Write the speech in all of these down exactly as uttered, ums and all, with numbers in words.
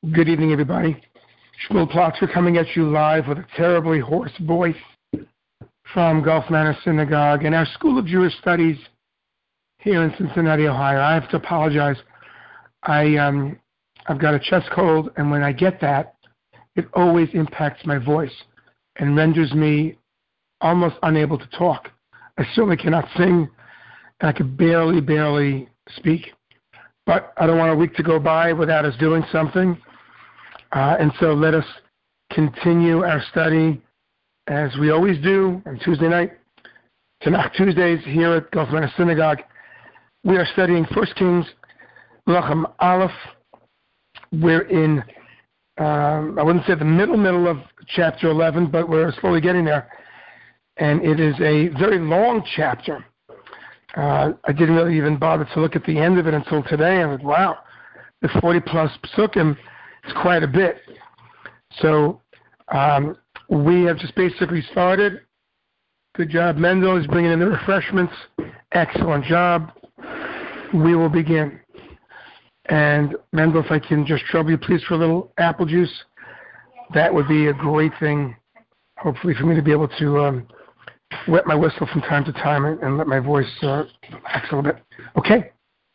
Good evening, everybody. Shmuel Plotzer coming at you live with a terribly hoarse voice from Gulf Manor Synagogue and our School of Jewish Studies here in Cincinnati, Ohio. I have to apologize. I, um, I've got a chest cold, and when I get that, it always impacts my voice and renders me almost unable to talk. I certainly cannot sing, and I could barely, barely speak. But I don't want a week to go by without us doing something. Uh, and so let us continue our study as we always do on Tuesday night, Tanakh Tuesdays here at Gulf Manor Synagogue. We are studying First Kings, Lachem Aleph. We're in, um, I wouldn't say the middle, middle of chapter eleven, but we're slowly getting there. And it is a very long chapter. Uh, I didn't really even bother to look at the end of it until today. I was, wow, the forty plus psukim is quite a bit. So um, we have just basically started. Good job. Mendel is bringing in the refreshments. Excellent job. We will begin. And Mendel, if I can just trouble you, please, for a little apple juice, that would be a great thing, hopefully, for me to be able to um, wet my whistle from time to time and, and let my voice uh, relax a little bit. Okay?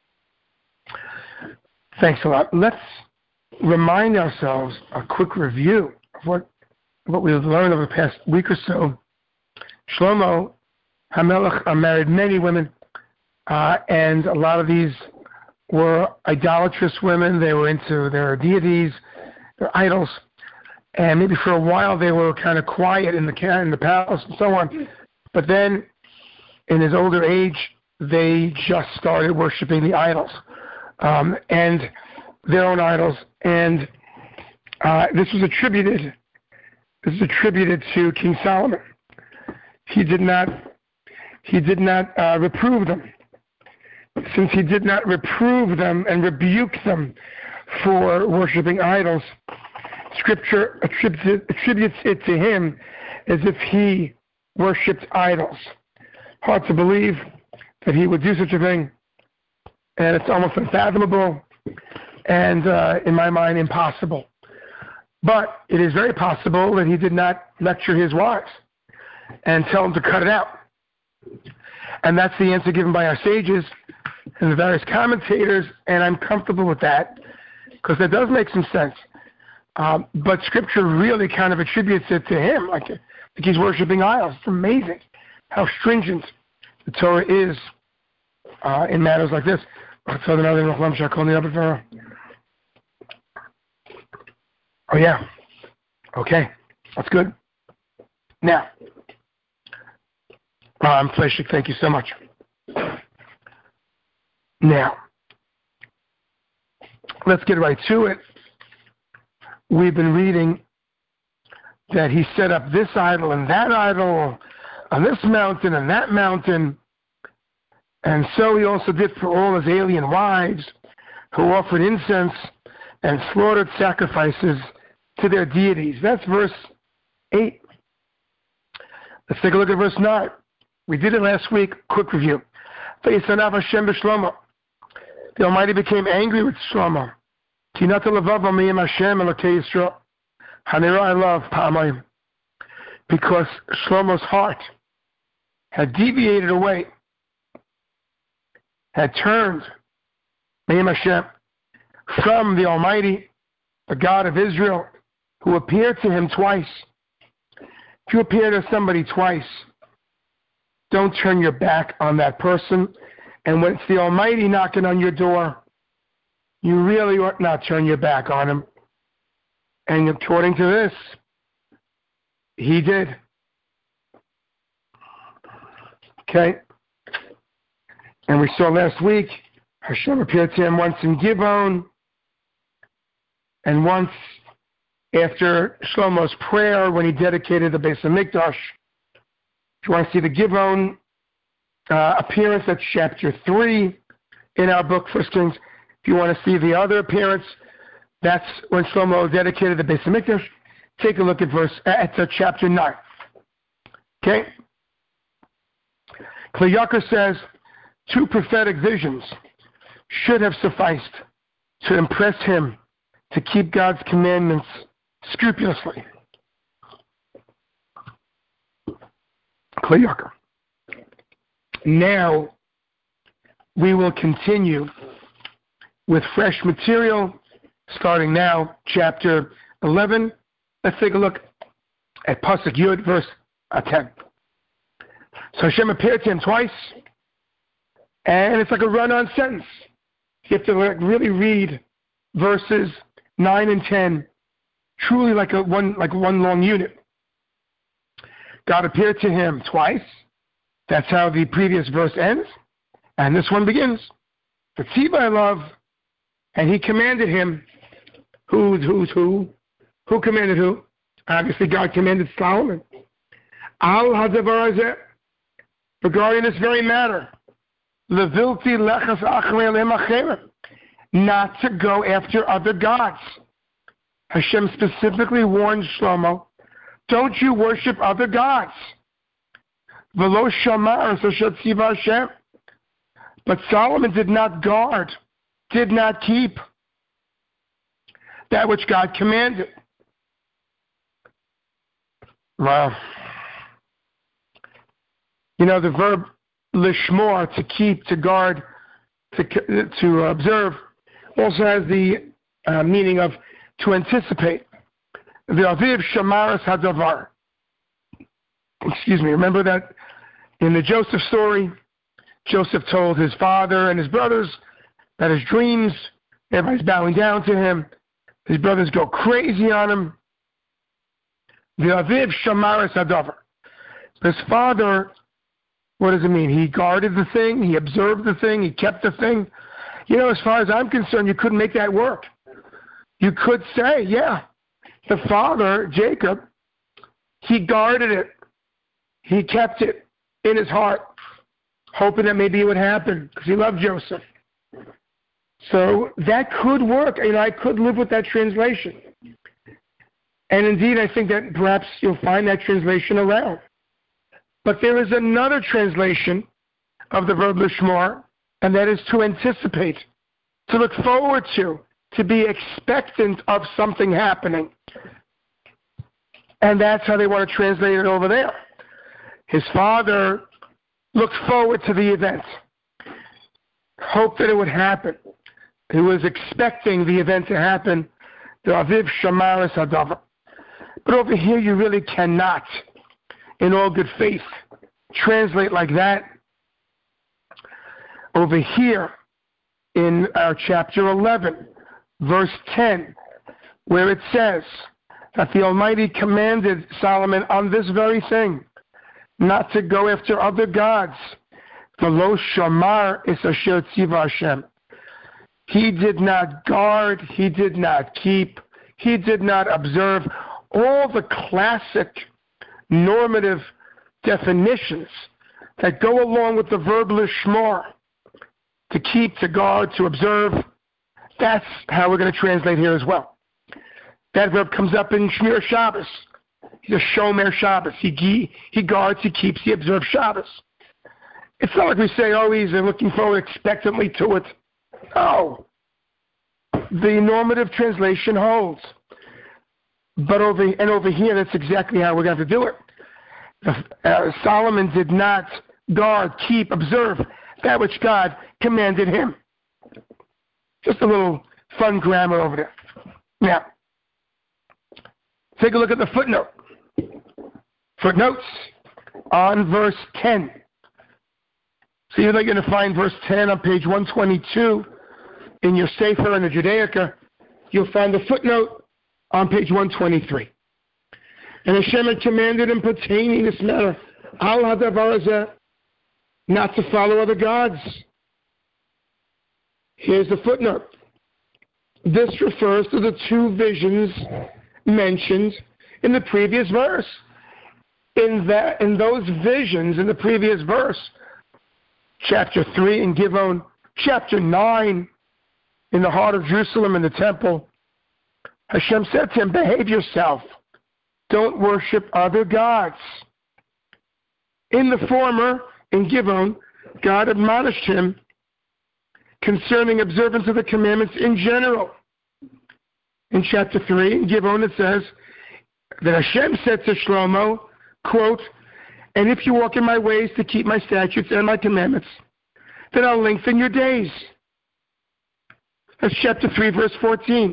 Thanks a lot. Let's remind ourselves a quick review of what, what we've learned over the past week or so. Shlomo HaMelech uh, married many women, uh, and a lot of these were idolatrous women. They were into their deities, their idols, and maybe for a while they were kind of quiet in the in the palace and so on. But then, in his older age, they just started worshiping the idols, um, and their own idols. And uh, this was attributed. This is attributed to King Solomon. He did not. He did not uh, reprove them. Since he did not reprove them and rebuke them for worshiping idols, Scripture attributes, attributes it to him as if he worshipped idols. Hard to believe that he would do such a thing, and it's almost unfathomable, and uh, in my mind, impossible. But it is very possible that he did not lecture his wives and tell them to cut it out. And that's the answer given by our sages and the various commentators, and I'm comfortable with that because that does make some sense. Um, but Scripture really kind of attributes it to him, like, like he's worshiping idols. It's amazing how stringent the Torah is uh, in matters like this. Oh, yeah. Okay. That's good. Now, um, Fleshik, thank you so much. Now, let's get right to it. We've been reading that he set up this idol and that idol on this mountain and that mountain. And so he also did for all his alien wives who offered incense and slaughtered sacrifices to their deities. That's verse eight. Let's take a look at verse nine. We did it last week. Quick review. The Almighty became angry with Shlomo. Because Shlomo's heart had deviated away, had turned from the Almighty, the God of Israel, who appeared to him twice. If you appear to somebody twice, don't turn your back on that person. And when it's the Almighty knocking on your door, you really ought not turn your back on him. And according to this, he did. Okay? And we saw last week, Hashem appeared to him once in Givon, and once after Shlomo's prayer when he dedicated the Beis HaMikdash. If you want to see the Givon uh, appearance, that's chapter three in our book, First Kings. If you want to see the other appearance, that's when Shlomo dedicated the Beis HaMikdash. Take a look at verse at uh, chapter nine. Okay? Kli Yakar says two prophetic visions should have sufficed to impress him to keep God's commandments scrupulously. Now, we will continue with fresh material, starting now, chapter eleven. Let's take a look at Pasuk Yud, verse ten. So Hashem appeared to him twice, and it's like a run-on sentence. You have to really read verses nine and ten, truly like a one like one long unit. God appeared to him twice. That's how the previous verse ends, and this one begins. V'tziva I love, and he commanded him. Who, who, who? Who commanded who? Obviously, God commanded Solomon. Al hadavar hazeh, regarding this very matter, levilti lechas achrei lemachera, not to go after other gods. Hashem specifically warned Shlomo, don't you worship other gods. V'lo shamar asher tziva Hashem. But Solomon did not guard, did not keep that which God commanded. Wow. You know, the verb lishmor, to keep, to guard, to, to observe, also has the uh, meaning of to anticipate. The aviv shamaras hadavar. Excuse me, remember that in the Joseph story, Joseph told his father and his brothers that his dreams, everybody's bowing down to him, his brothers go crazy on him. The aviv shamaras hadavar. His father, what does it mean? He guarded the thing, he observed the thing, he kept the thing. You know, as far as I'm concerned, you couldn't make that work. You could say, yeah, the father, Jacob, he guarded it. He kept it in his heart, hoping that maybe it would happen because he loved Joseph. So that could work. You know, I could live with that translation. And indeed, I think that perhaps you'll find that translation around. But there is another translation of the verb lishmor, and that is to anticipate, to look forward to, to be expectant of something happening. And that's how they want to translate it over there. His father looked forward to the event, hoped that it would happen. He was expecting the event to happen. The aviv shamaras hadavar. But over here, you really cannot, in all good faith, translate like that. Over here, in our chapter eleven, verse ten, where it says that the Almighty commanded Solomon on this very thing, not to go after other gods. V'lo shamar es asher tziva Hashem. He did not guard, he did not keep, he did not observe all the classic normative definitions that go along with the verb lishmor, to keep, to guard, to observe. That's how we're going to translate here as well. That verb comes up in Shmir Shabbos. He's a shomer Shabbos. He, he guards, he keeps, he observes Shabbos. It's not like we say, oh, he's looking forward expectantly to it. No. The normative translation holds. But over and over here, that's exactly how we're going to have to do it. Uh, Solomon did not guard, keep, observe that which God commanded him. Just a little fun grammar over there. Now, take a look at the footnote. Footnotes on verse ten. So you're going to find verse ten on page one twenty-two in your Sefer in the Judaica. You'll find the footnote on page one twenty-three. And Hashem had commanded him pertaining this matter, al hadavar hazeh, not to follow other gods. Here's the footnote. This refers to the two visions mentioned in the previous verse. In that, in those visions in the previous verse, chapter three in Givon, chapter nine in the heart of Jerusalem in the temple, Hashem said to him, behave yourself. Don't worship other gods. In the former, in Givon, God admonished him concerning observance of the commandments in general. in chapter three, in Givon, it says that Hashem said to Shlomo, quote, "And if you walk in my ways to keep my statutes and my commandments, then I'll lengthen your days." That's chapter three, verse fourteen.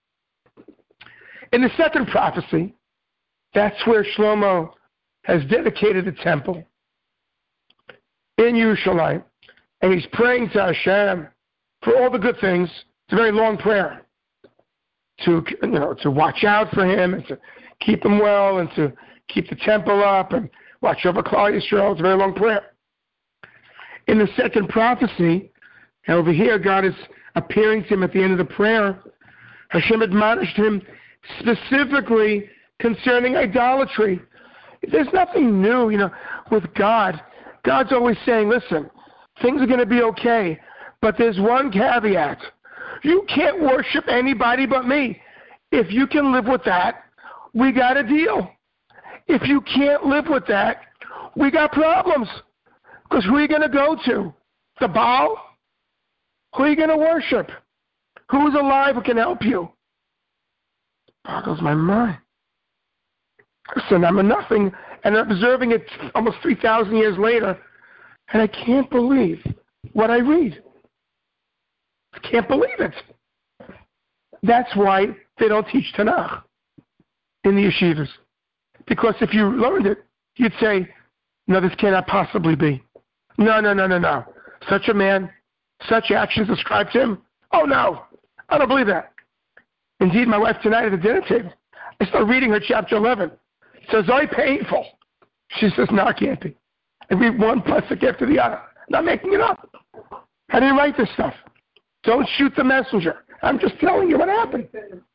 In the second prophecy, that's where Shlomo has dedicated the temple in Yerushalayim, and he's praying to Hashem for all the good things. It's a very long prayer to, you know, to watch out for him and to keep him well and to keep the temple up and watch over Klal Yisrael. It's a very long prayer. In the second prophecy, over here, God is appearing to him at the end of the prayer. Hashem admonished him specifically concerning idolatry. There's nothing new, you know, with God. God's always saying, listen, things are going to be okay, but there's one caveat. You can't worship anybody but me. If you can live with that, we got a deal. If you can't live with that, we got problems. Because who are you going to go to? The Baal? Who are you going to worship? Who's alive who can help you? Boggles my mind. Listen, I'm a nothing, and I'm observing it almost three thousand years later, and I can't believe what I read. I can't believe it. That's why they don't teach Tanakh in the yeshivas. Because if you learned it, you'd say, no, this cannot possibly be. No, no, no, no, no. Such a man, such actions ascribed to him? Oh, no. I don't believe that. Indeed, my wife tonight at the dinner table, I started reading her chapter eleven. It says, very painful. She says, no, it can't be. I read one pasuk after the other. I'm not making it up. How do you write this stuff? Don't shoot the messenger. I'm just telling you what happened.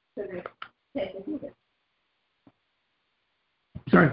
Sorry.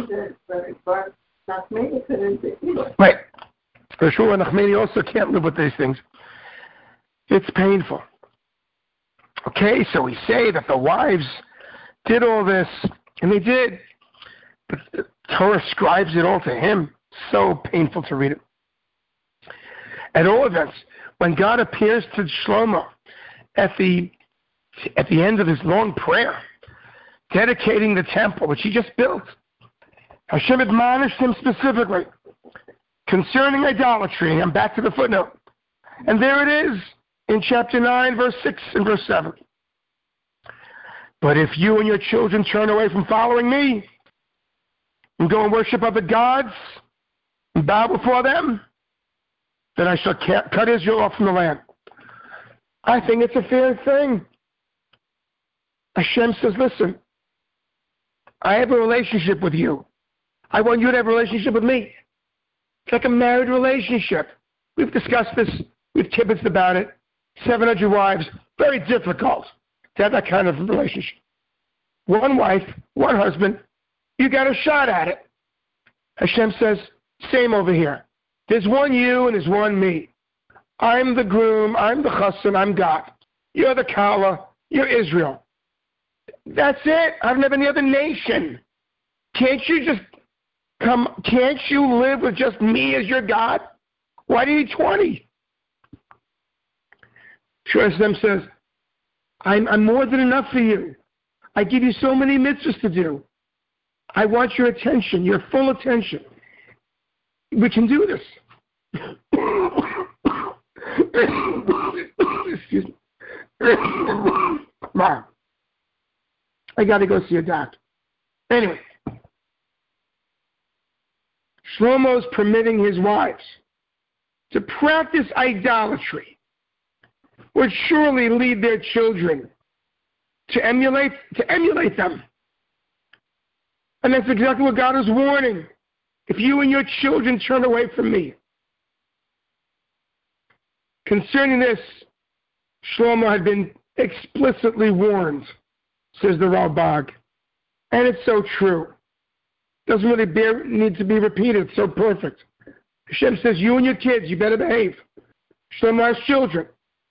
Right. Yeshua and Nachmani also can't live with these things. It's painful. Okay, so we say that the wives did all this, and they did, but the Torah ascribes it all to him. So painful to read it. At all events, when God appears to Shlomo at the at the end of his long prayer, dedicating the temple, which he just built, Hashem admonished him specifically concerning idolatry. I'm back to the footnote. And there it is in chapter nine, verse six and verse seven. But if you and your children turn away from following me and go and worship other gods and bow before them, then I shall cut Israel off from the land. I think it's a fair thing. Hashem says, listen, I have a relationship with you. I want you to have a relationship with me. It's like a married relationship. We've discussed this. We've kibitzed about it. seven hundred wives. Very difficult to have that kind of relationship. One wife, one husband. You got a shot at it. Hashem says, same over here. There's one you and there's one me. I'm the groom. I'm the chassan. I'm God. You're the kala. You're Israel. That's it. I don't have any other nation. Can't you just come? Can't you live with just me as your God? Why do you need twenty? Hashem says, I'm, I'm more than enough for you. I give you so many mitzvahs to do. I want your attention, your full attention. We can do this. Excuse me. Mom, I got to go see a doctor. Anyway, Shlomo's permitting his wives to practice idolatry would surely lead their children to emulate to emulate them. And that's exactly what God is warning. If you and your children turn away from me. Concerning this, Shlomo had been explicitly warned, says the Ralbag. And it's so true. Doesn't really bear, need to be repeated. It's so perfect. Hashem says, you and your kids, you better behave. Shlomo has children.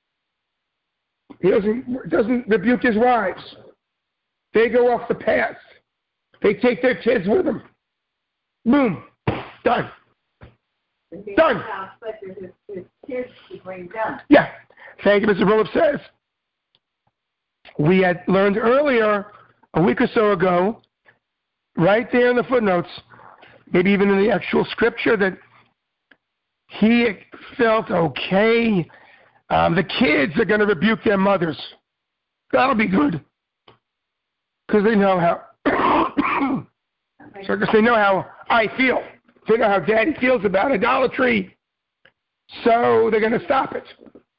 He doesn't, doesn't rebuke his wives. They go off the path. They take their kids with them. Boom. Done. Done. Yeah. Thank you, Mister Bullock says. We had learned earlier, a week or so ago, right there in the footnotes, maybe even in the actual scripture, that he felt, okay, um, the kids are going to rebuke their mothers. That'll be good. Because they know how, so because they know how I feel. They know how Daddy feels about idolatry. So they're going to stop it.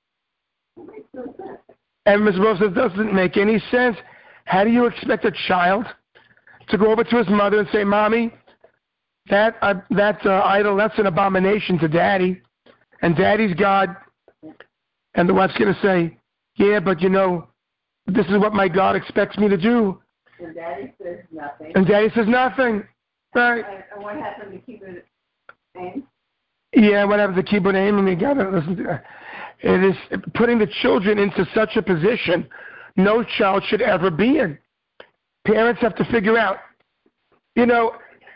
And Miz Rose says, doesn't make any sense. How do you expect a child to go over to his mother and say, Mommy, that uh, that uh, idol, that's an abomination to Daddy, and Daddy's God? And the wife's going to say, yeah, but you know, this is what my God expects me to do. And Daddy says nothing. And Daddy says nothing. Right. And what happened to kibbud aim? Yeah, what happened to kibbud aim? And you got to listen to that. It is putting the children into such a position no child should ever be in. Parents have to figure out, you know,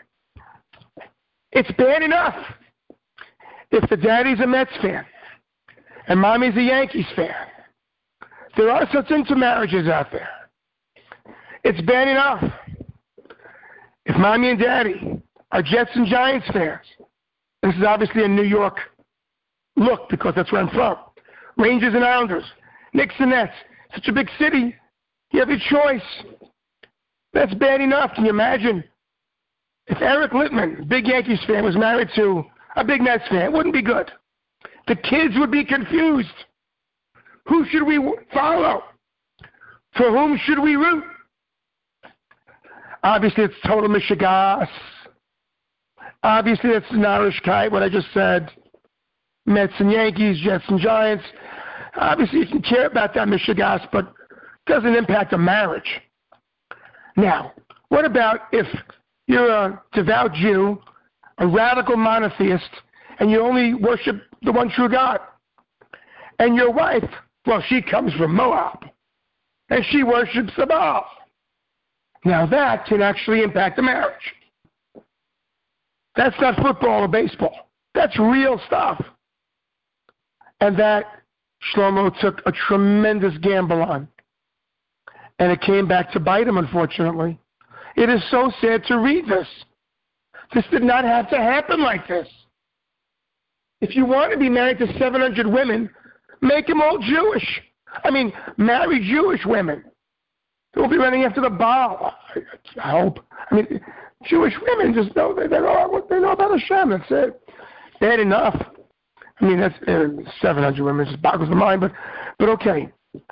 it's bad enough if the daddy's a Mets fan and mommy's a Yankees fan. There are such intermarriages out there. It's bad enough if mommy and daddy are Jets and Giants fans. This is obviously a New York look because that's where I'm from. Rangers and Islanders, Knicks and Nets. Such a big city. You have your choice. That's bad enough. Can you imagine if Eric Littman, big Yankees fan, was married to a big Mets fan? It wouldn't be good. The kids would be confused. Who should we follow? For whom should we root? Obviously, it's total mishigas. Obviously, it's narishkeit, what I just said. Mets and Yankees, Jets and Giants. Obviously, you can care about that mishigas, but it doesn't impact a marriage. Now, what about if you're a devout Jew, a radical monotheist, and you only worship the one true God? And your wife, well, she comes from Moab, and she worships the Baal. Now that can actually impact the marriage. That's not football or baseball. That's real stuff. And that Shlomo took a tremendous gamble on. And it came back to bite him, unfortunately. It is so sad to read this. This did not have to happen like this. If you want to be married to seven hundred women, make them all Jewish. I mean, marry Jewish women. They'll be running after the Baal. I hope. I mean, Jewish women just know they, they know they know about Hashem. That's it. Bad enough. I mean, that's uh, seven hundred women. It just boggles the mind. But, but okay.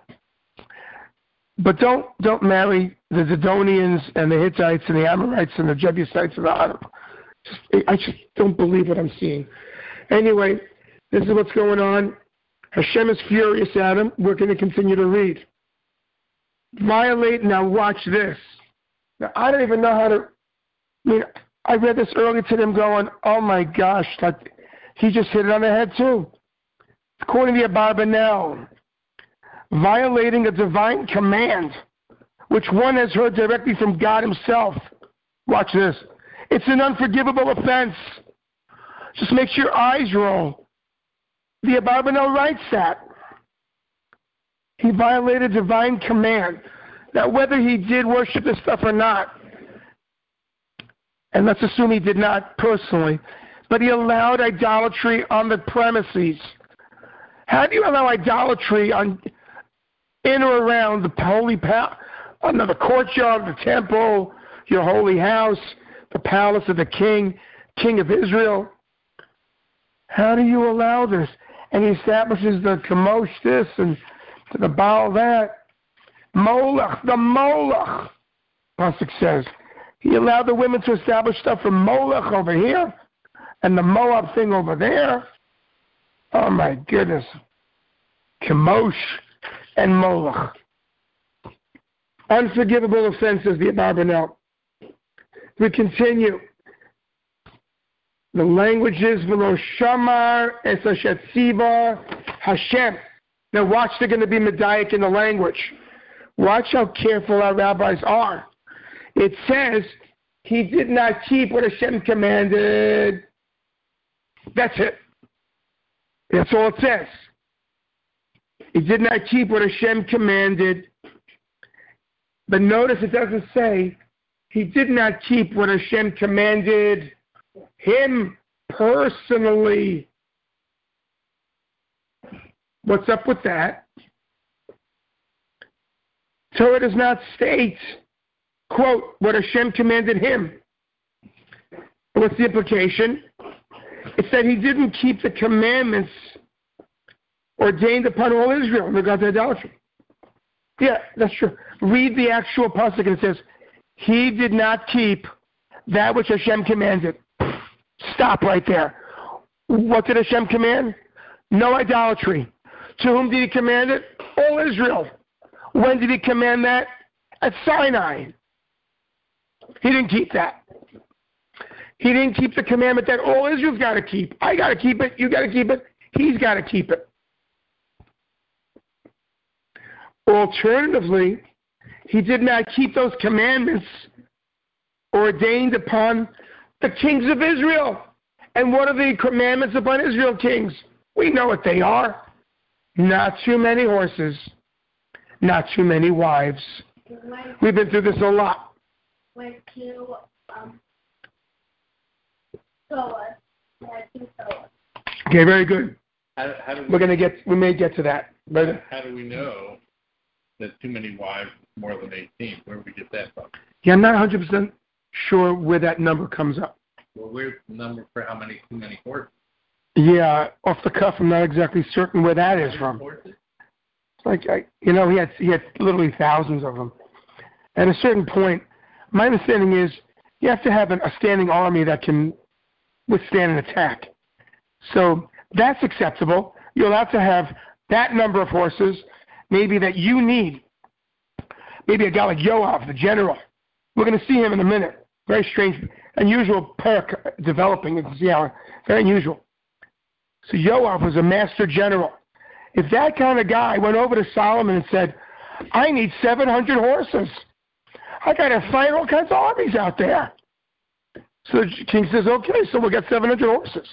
But don't don't marry the Zidonians and the Hittites and the Amorites and the Jebusites and the Arab. Just, I just don't believe what I'm seeing. Anyway, this is what's going on. Hashem is furious at him. We're going to continue to read. Violate, now watch this. Now, I don't even know how to, I mean, I read this earlier to them going, oh my gosh, like, he just hit it on the head too. According to Abarbanel, violating a divine command, which one has heard directly from God himself. Watch this. It's an unforgivable offense. Just makes your eyes roll. The Abarbanel writes that. He violated divine command. Now, whether he did worship this stuff or not, and let's assume he did not personally, but he allowed idolatry on the premises. How do you allow idolatry on in or around the holy palace, under the courtyard, the temple, your holy house, the palace of the king, king of Israel? How do you allow this? And he establishes the Kamosh this and the Baal that. Moloch, the Moloch, Pasuk says. He allowed the women to establish stuff from Moloch over here and the Moab thing over there. Oh my goodness. Kamosh and Moloch. Unforgivable offenses, the Abarbanel. We continue. The language is V'lo Shamar es asher tziva Hashem. Now watch, they're going to be medaic in the language. Watch how careful our rabbis are. It says, he did not keep what Hashem commanded. That's it. That's all it says. He did not keep what Hashem commanded. But notice it doesn't say he did not keep what Hashem commanded him personally. What's up with that? Torah does not state, quote, what Hashem commanded him. What's the implication? It's that he didn't keep the commandments ordained upon all Israel in regard to idolatry. Yeah, that's true. Read the actual pasuk and it says, he did not keep that which Hashem commanded. Stop right there. What did Hashem command? No idolatry. To whom did he command it? All Israel. When did he command that? At Sinai. He didn't keep that. He didn't keep the commandment that all Israel's got to keep. I got to keep it. You got to keep it. He's got to keep it. Alternatively, he did not keep those commandments ordained upon the kings of Israel. And what are the commandments upon Israel kings? We know what they are. Not too many horses. Not too many wives. We've been through this a lot. Went to um, Toa. Okay, very good. How, how do we, We're gonna get. We may get to that. But how do we know that too many wives is more than eighteen? Where do we get that from? yeah, I'm not one hundred percent sure where that number comes up. Well, where's the number for how many too many horses? Yeah, off the cuff, I'm not exactly certain where that is from. Horses? Like, I, you know, he had he had literally thousands of them. At a certain point, my understanding is you have to have an, a standing army that can withstand an attack. So that's acceptable. You're allowed to have that number of horses, maybe that you need. Maybe a guy like Yoav, the general. We're going to see him in a minute. Very strange, unusual perk developing. You can see how very unusual. So Yoav was a master general. If that kind of guy went over to Solomon and said, I need seven hundred horses. I got to fight all kinds of armies out there. So the king says, okay, so we'll get seven hundred horses.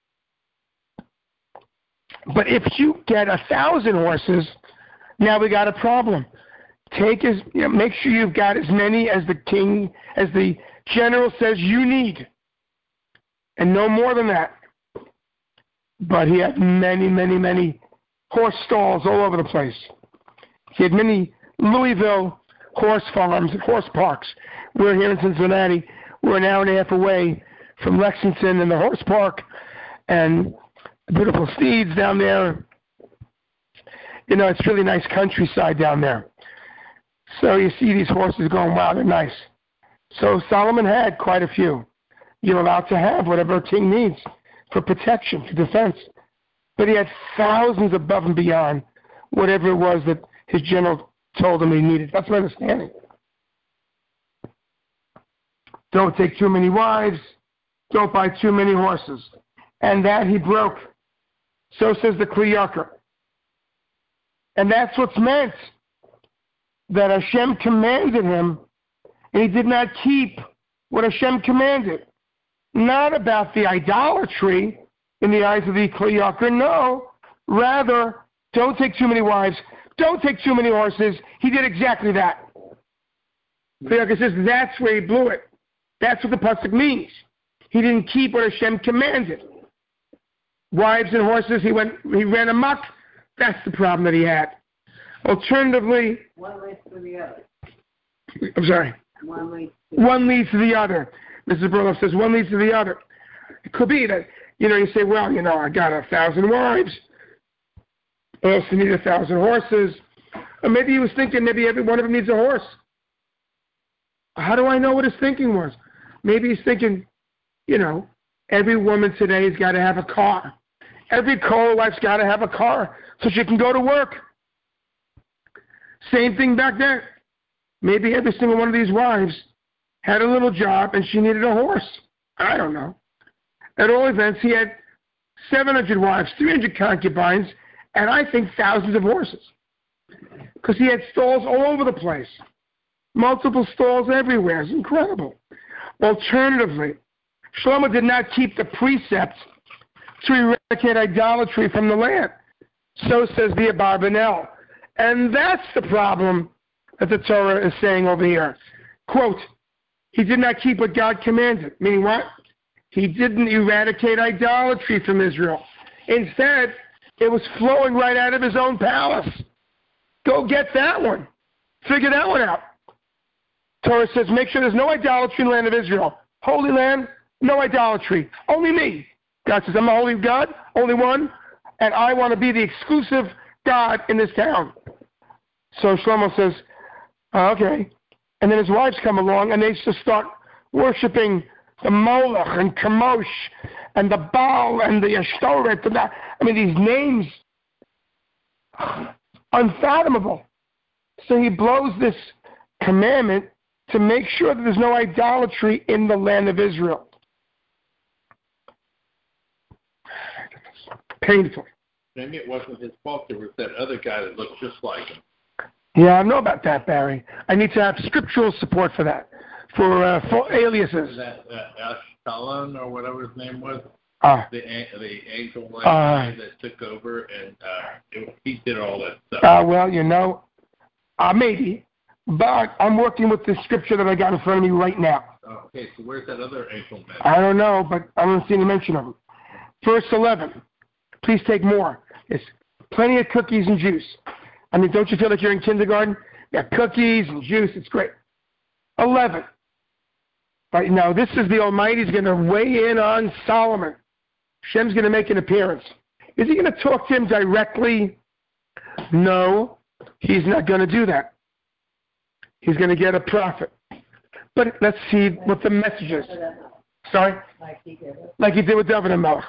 But if you get a thousand horses, now we got a problem. Take as, you know, make sure you've got as many as the king, as the general says you need. And no more than that. But he had many, many, many horse stalls all over the place. He had many Louisville horse farms and horse parks. We're here in Cincinnati. We're an hour and a half away from Lexington and the horse park and beautiful steeds down there. You know, it's really nice countryside down there. So you see these horses going, wow, they're nice. So Solomon had quite a few. You're allowed to have whatever a king needs for protection, for defense. But he had thousands above and beyond whatever it was that his general told him he needed. That's my understanding. Don't take too many wives. Don't buy too many horses. And that he broke. So says the Kli Yakar. And that's what's meant. That Hashem commanded him, and he did not keep what Hashem commanded. Not about the idolatry in the eyes of the Kli Yakar, no. Rather, don't take too many wives. Don't take too many horses. He did exactly that. Kli Yakar says that's where he blew it. That's what the pasuk means. He didn't keep what Hashem commanded. Wives and horses, he went, he ran amok. That's the problem that he had. Alternatively, one leads to the other. I'm sorry. One leads to One leads to the other. Missus Burloff says one leads to the other. It could be that, you know, you say, well, you know, I got a thousand wives. I also need a thousand horses. Or maybe he was thinking maybe every one of them needs a horse. How do I know what his thinking was? Maybe he's thinking, you know, every woman today has got to have a car. Every co-wife's got to have a car so she can go to work. Same thing back then. Maybe every single one of these wives had a little job and she needed a horse. I don't know. At all events, he had seven hundred wives, three hundred concubines, and I think thousands of horses. Because he had stalls all over the place. Multiple stalls everywhere. It's incredible. Alternatively, Shlomo did not keep the precepts to eradicate idolatry from the land. So says the Abarbanel. And that's the problem that the Torah is saying over here. Quote, he did not keep what God commanded. Meaning what? He didn't eradicate idolatry from Israel. Instead, it was flowing right out of his own palace. Go get that one. Figure that one out. Torah says, make sure there's no idolatry in the land of Israel. Holy land, no idolatry. Only me. God says, I'm the holy God, only one, and I want to be the exclusive God in this town. So Shlomo says, oh, okay. And then his wives come along, and they just start worshiping the Moloch and Chemosh and the Baal and the Ashtoreth. And that. I mean, these names, unfathomable. So he blows this commandment to make sure that there's no idolatry in the land of Israel. Painful. Maybe it wasn't his fault. There was that other guy that looked just like him. Yeah, I know about that, Barry. I need to have scriptural support for that, for, uh, for aliases. That uh, Ashkelon or whatever his name was, uh, the the angel like uh, that took over, and uh, it, he did all that stuff. Uh, well, you know, uh, maybe, but I'm working with the scripture that I got in front of me right now. Okay, so where's that other angel man? I don't know, but I don't see any mention of him. Verse eleven. Please take more. It's plenty of cookies and juice. I mean, don't you feel like you're in kindergarten? You got cookies and juice. It's great. eleven. Right now, this is the Almighty's going to weigh in on Solomon. Shem's going to make an appearance. Is he going to talk to him directly? No, he's not going to do that. He's going to get a prophet. But let's see what the message is. Sorry? Like he did. Like he did with David and Melech.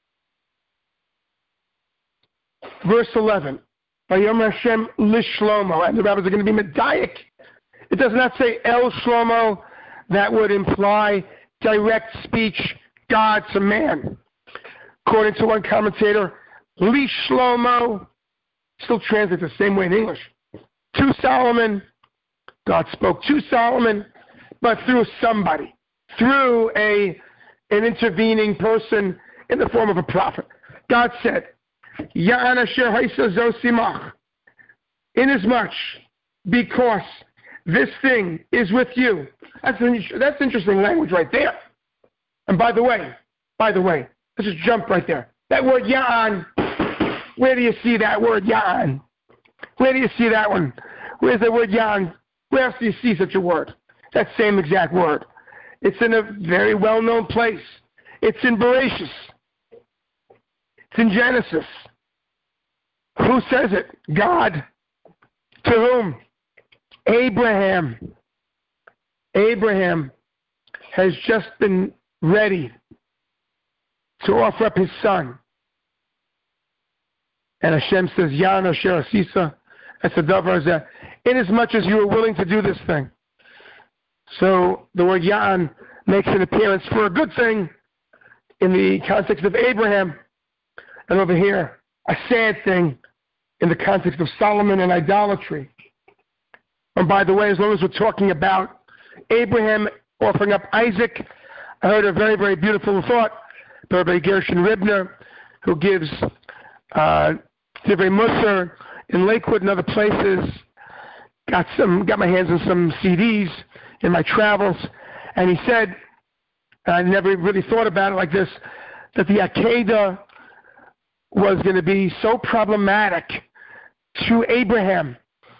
Verse eleven. Vayomer Hashem lishlomo. And the rabbis are going to be medayik. It does not say El Shlomo. That would imply direct speech, God to man. According to one commentator, lishlomo still translates the same way in English. To Solomon, God spoke to Solomon, but through somebody, through a an intervening person in the form of a prophet. God said, Ya'an asher haisa zo simach, inasmuch, because this thing is with you. That's an, that's interesting language right there. And by the way, by the way, let's just jump right there. That word Ya'an, where do you see that word Ya'an? Where do you see that one? Where's the word Ya'an? Where else do you see such a word? That same exact word. It's in a very well-known place. It's in Bereshis. It's in Genesis. Who says it? God. To whom? Abraham. Abraham has just been ready to offer up his son. And Hashem says, Ya'an asher asisa, that's the davar zeh, inasmuch as you are willing to do this thing. So the word Ya'an makes an appearance for a good thing in the context of Abraham, and over here, a sad thing in the context of Solomon and idolatry. And by the way, as long as we're talking about Abraham offering up Isaac, I heard a very, very beautiful thought by Rabbi Gershon Ribner, who gives uh, Divrei Musar in Lakewood and other places. Got some, got my hands on some C Ds in my travels, and he said, and I never really thought about it like this, that the Akedah was going to be so problematic to Abraham.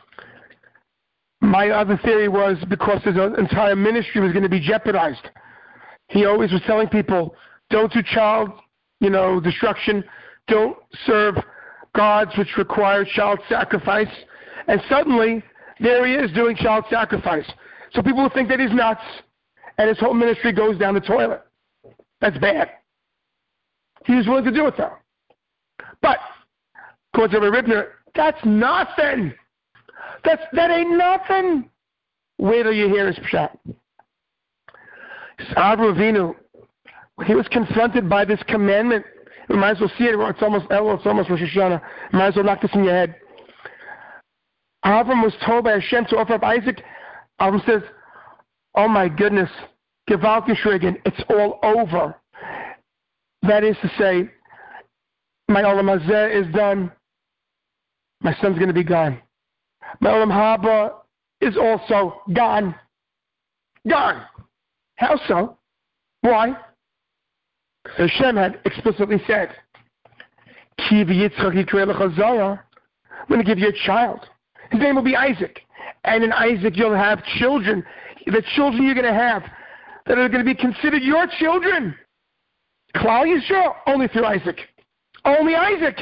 My other theory was because his entire ministry was going to be jeopardized. He always was telling people, don't do child, you know, destruction, don't serve gods which require child sacrifice. And suddenly, there he is doing child sacrifice. So people will think that he's nuts, and his whole ministry goes down the toilet. That's bad. He was willing to do it, though. But, according to Rabbi Ribner, that's nothing. That's, that ain't nothing. Wait till you hear his pshat. Avraham Avinu, when he was confronted by this commandment, we might as well see it. It's almost Elul, it's almost Rosh Hashanah. You might as well knock this in your head. Avram was told by Hashem to offer up Isaac. Avram says, oh my goodness, Gewalt geschrigen, it's all over. That is to say, my Olam Hazeh is done. My son's going to be gone. My Olam Haba is also gone. Gone. How so? Why? Hashem had explicitly said, Ki v'yitzchak yikrei lecha zara. I'm going to give you a child. His name will be Isaac. And in Isaac you'll have children. The children you're going to have that are going to be considered your children. Klal Yisrael, only through Isaac. Only Isaac.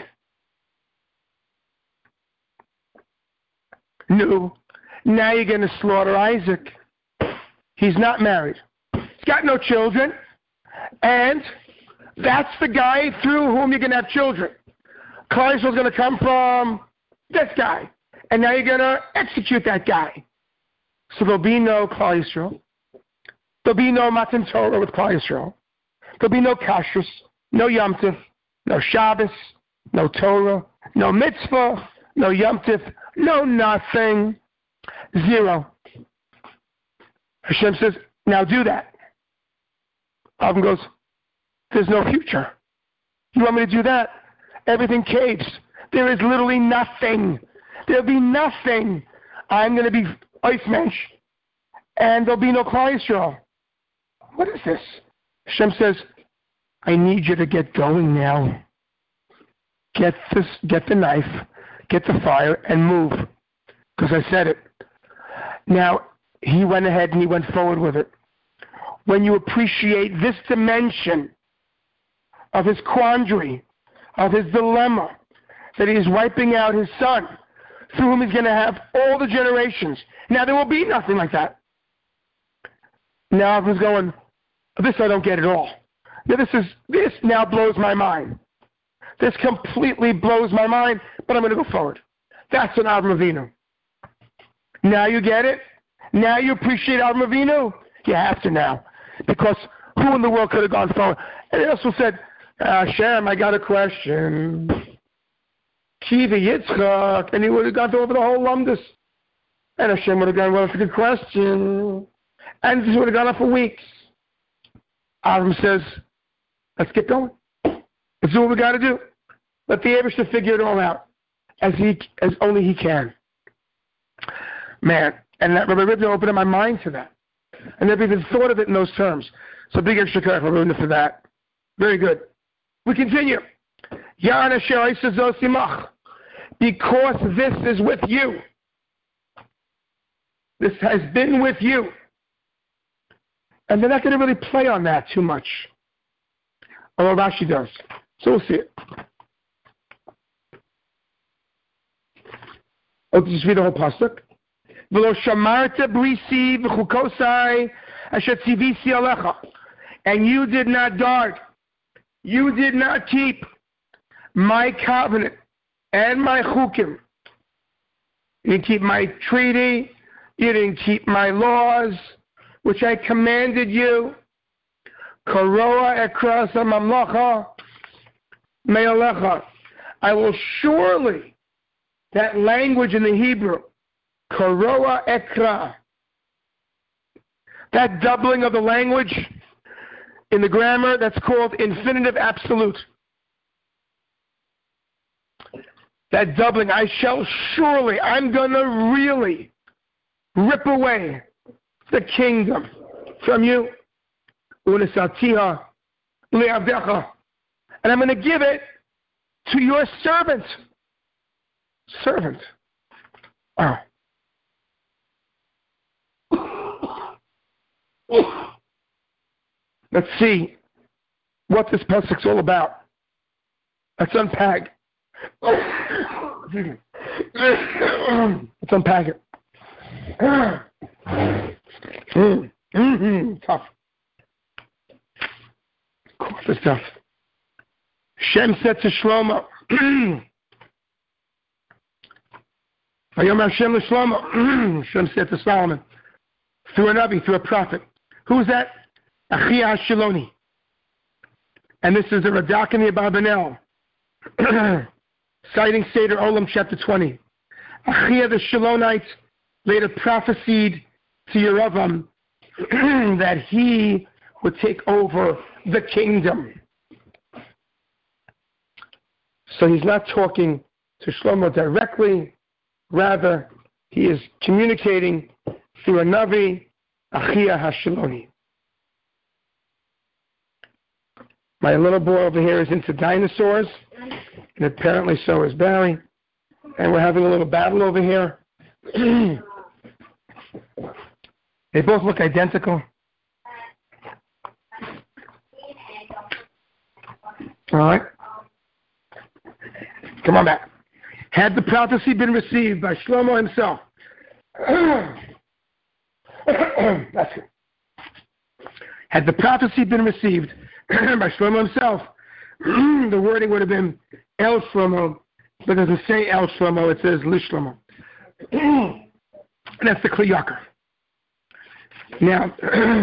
No. Now you're going to slaughter Isaac. He's not married. He's got no children. And that's the guy through whom you're going to have children. Klal Yisrael is going to come from this guy. And now you're going to execute that guy. So there'll be no Klal Yisrael. There'll be no Matan Torah with Klal Yisrael. There'll be no Kashrus, no Yom Tif, no Shabbos, no Torah, no Mitzvah, no Yom Tif, no nothing. Zero. Hashem says, now do that. Avram goes, there's no future. You want me to do that? Everything caves. There is literally nothing. There'll be nothing. I'm going to be ice mensch, and there'll be no Klal Yisrael. What is this? Hashem says, I need you to get going now. Get this, get the knife, get the fire, and move. Because I said it. Now, he went ahead and he went forward with it. When you appreciate this dimension of his quandary, of his dilemma, that he is wiping out his son, through whom he's going to have all the generations. Now, there will be nothing like that. Now, Avram's going, this I don't get at all. Now, this is this now blows my mind. This completely blows my mind, but I'm going to go forward. That's an Avram Avinu. Now you get it? Now you appreciate Avram Avinu? You have to now. Because who in the world could have gone forward? And he also said, uh, Hashem, I got a question. Kiva Yitzchak. And he would have gone over the whole lumdus. And Hashem would have gone, well, that's a good question. And this would have gone on for weeks. Avram says, let's get going. Let's do what we got to do. Let the Eibishter figure it all out as he, as only he can. Man, and that Rabbi Ribner opened up my mind to that. I never even thought of it in those terms. So big extra credit for Rabbi Ribner for that. Very good. We continue. Yana Sheraisa Zosimach. Because this is with you. This has been with you. And they're not going to really play on that too much. Although Rashi does. So we'll see it. I'll just read the whole pasuk. V'lo shamarta brisi v'chukosai asher tzivisi alecha. And you did not guard, you did not keep my covenant and my chukim. You didn't keep my treaty, you didn't keep my laws, which I commanded you. Karoa ekras mamlacha me'alecha. I will surely, that language in the Hebrew, Karoa ekra, that doubling of the language in the grammar, that's called infinitive absolute. That doubling, I shall surely, I'm going to really rip away the kingdom from you. Unisatiha li'avdecha. And I'm going to give it to your servant. Servant. Oh. Let's see what this pasuk's all about. Let's unpack. Let's unpack it. Mm, mm-hmm. Tough. Course it's tough. Shem said to Shlomo, Vayom Hashem Shlomo. Shem said to Solomon, through a Navi, through a prophet. Who is that? Achia Shiloni. And this is the Radak in the Abarbanel, citing Seder Olam chapter twenty. Achia the Shilonite later prophesied to Yeravam that he would take over the kingdom. So he's not talking to Shlomo directly, rather He is communicating through a Navi, Achia Hashaloni. My little boy over here is into dinosaurs, and apparently so is Barry. And we're having a little battle over here. They both look identical. All right. Come on back. Had the prophecy been received by Shlomo himself, that's it. Had the prophecy been received by Shlomo himself, the wording would have been El Shlomo, but it doesn't say El Shlomo, it says Lishlomo. And that's the Kli Yakar. Now,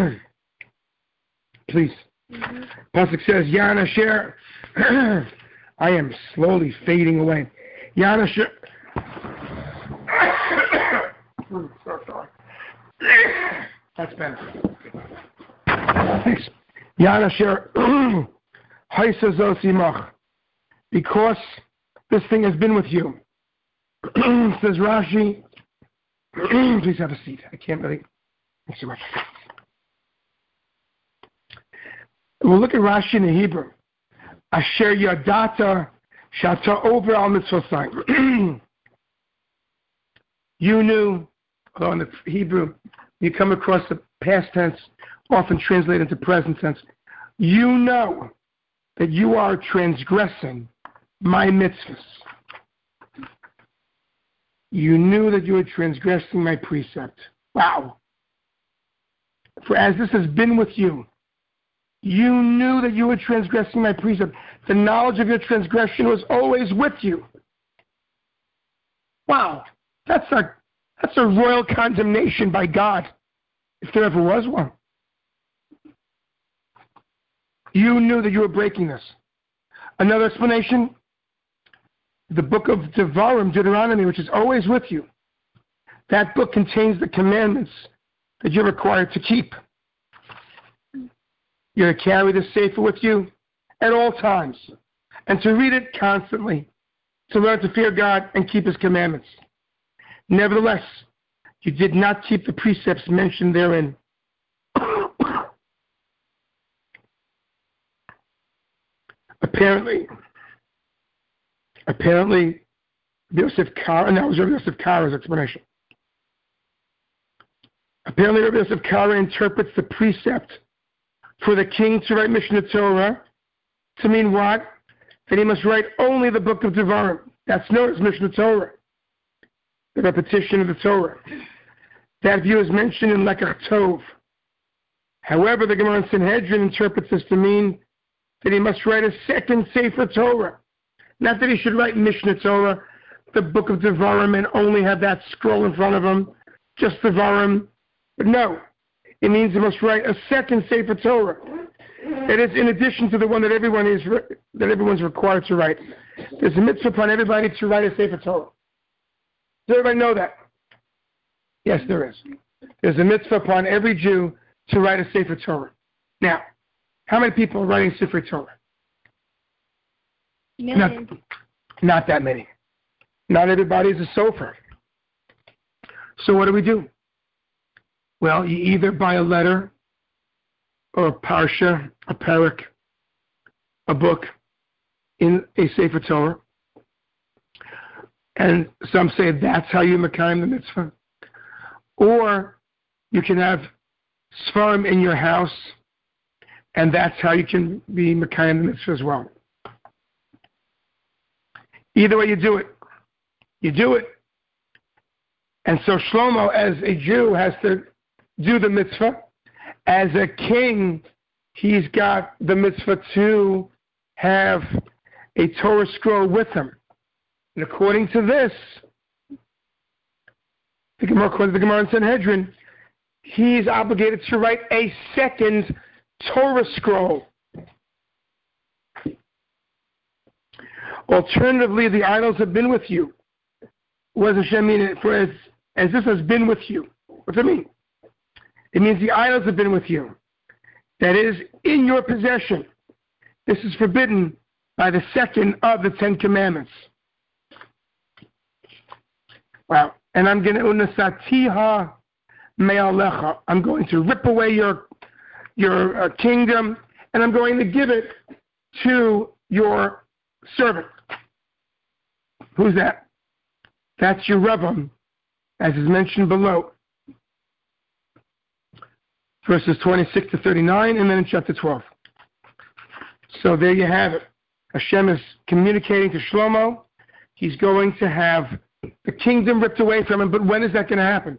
please. Mm-hmm. Pasuk says, Yan Asher, I am slowly fading away. Yan Asher, that's better. Thanks. Yan Asher, because this thing has been with you. Says Rashi, please have a seat. I can't really. Thanks so much. We'll look at Rashi in the Hebrew. Asher yadata shata over al mitzvosai. You knew, although in the Hebrew you come across the past tense, often translated into present tense. You know that you are transgressing my mitzvahs. You knew that you were transgressing my precept. Wow. For as this has been with you, you knew that you were transgressing my precept. The knowledge of your transgression was always with you. Wow. That's a, that's a royal condemnation by God, if there ever was one. You knew that you were breaking this. Another explanation, the book of Devarim, Deuteronomy, which is always with you. That book contains the commandments that you're required to keep. You're to carry the Sefer with you at all times and to read it constantly, to learn to fear God and keep His commandments. Nevertheless, you did not keep the precepts mentioned therein. apparently, apparently, Yosef Kara, and that was Rabbi Yosef Kara's explanation. Apparently, Rabbi Yosef Kara interprets the precept for the king to write Mishnah Torah to mean what? That he must write only the book of Devarim. That's known as Mishnah Torah, the repetition of the Torah. That view is mentioned in Lekach Tov. However, the Gemara in Sanhedrin interprets this to mean that he must write a second Sefer Torah. Not that he should write Mishnah Torah, the book of Devarim, and only have that scroll in front of him, just Devarim. But no, it means he must write a second Sefer Torah. That is in addition to the one that everyone is that everyone's required to write. There's a mitzvah upon everybody to write a Sefer Torah. Does everybody know that? Yes, there is. There's a mitzvah upon every Jew to write a Sefer Torah. Now, how many people are writing Sefer Torah? Millions. Not, not that many. Not everybody is a sofer. So what do we do? Well, you either buy a letter or a parsha, a parak, a book in a Sefer Torah. And some say that's how you makayim the mitzvah. Or you can have Sfarim in your house, and that's how you can be makayim the mitzvah as well. Either way you do it, you do it. And so Shlomo, as a Jew, has to do the mitzvah. As a king, he's got the mitzvah to have a Torah scroll with him. And according to this, the Gemara, according to the Gemara in Sanhedrin, he's obligated to write a second Torah scroll. Alternatively, the idols have been with you. What does Hashem mean? For as, as this has been with you. What does it mean? It means the idols have been with you. That is, in your possession. This is forbidden by the second of the Ten Commandments. Wow. and I'm going to unasatiha me'alecha. I'm going to rip away your your uh, kingdom, and I'm going to give it to your servant. Who's that? That's Yerovam, as is mentioned below. Verses twenty-six to thirty-nine, and then in chapter twelve. So there you have it. Hashem is communicating to Shlomo. He's going to have the kingdom ripped away from him, but when is that going to happen?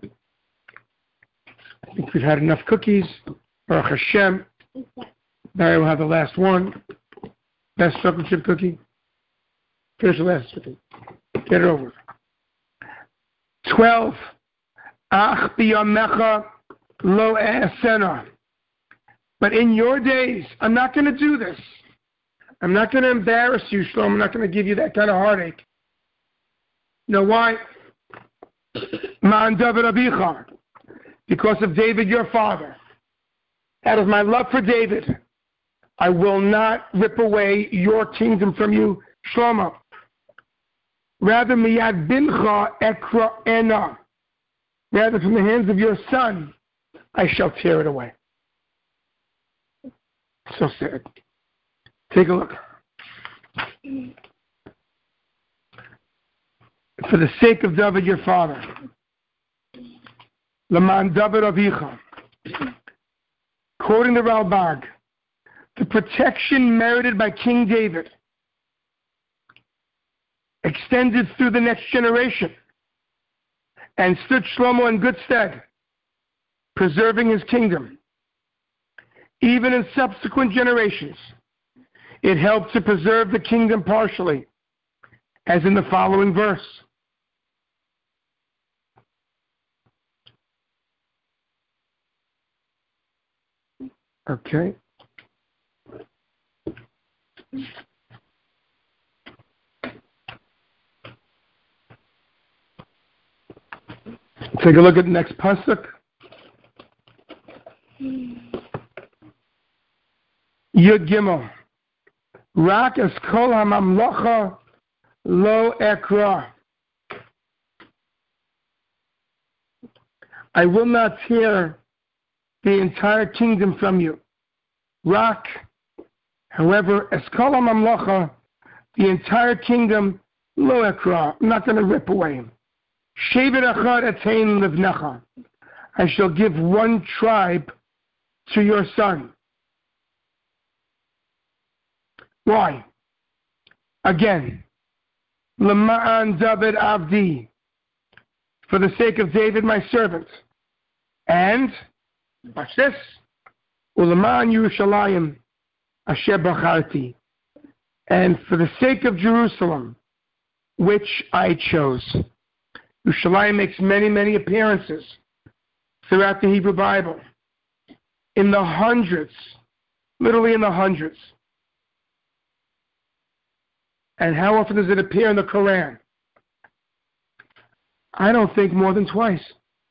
I think we've had enough cookies. Baruch Hashem. Barry will have the last one. Best chocolate chip cookie. Finish the last cookie. Get it over. Twelve. Ach biyamecha lo e'asena. But in your days, I'm not going to do this. I'm not going to embarrass you, Shlomo. I'm not going to give you that kind of heartache. You know why? Ma'an David Abicha. Because of David, your father. Out of my love for David, I will not rip away your kingdom from you, Shlomo. Rather, miyad bincha ekra ena. Rather, from the hands of your son, I shall tear it away. So sad. Take a look. For the sake of David, your father. Laman David Avicha. Quoting the Ralbag, the protection merited by King David extended through the next generation and stood Shlomo in good stead, preserving his kingdom. Even in subsequent generations, it helped to preserve the kingdom partially, as in the following verse. Okay. Take a look at the next pasuk. Yud Gimel. Rak es kol hamamlocha lo ekra. I will not tear the entire kingdom from you. Rak, however, es kol hamamlocha, the entire kingdom lo ekra. I'm not going to rip away. Shevet achad etain livnecha. I shall give one tribe to your son. Why? Again, Lema'an David Avdi, for the sake of David my servant, and watch this, Ulema'an Yerushalayim Asher Bacharti, and for the sake of Jerusalem, which I chose. Yerushalayim makes many, many appearances throughout the Hebrew Bible, in the hundreds, literally in the hundreds. And how often does it appear in the Quran? I don't think more than twice.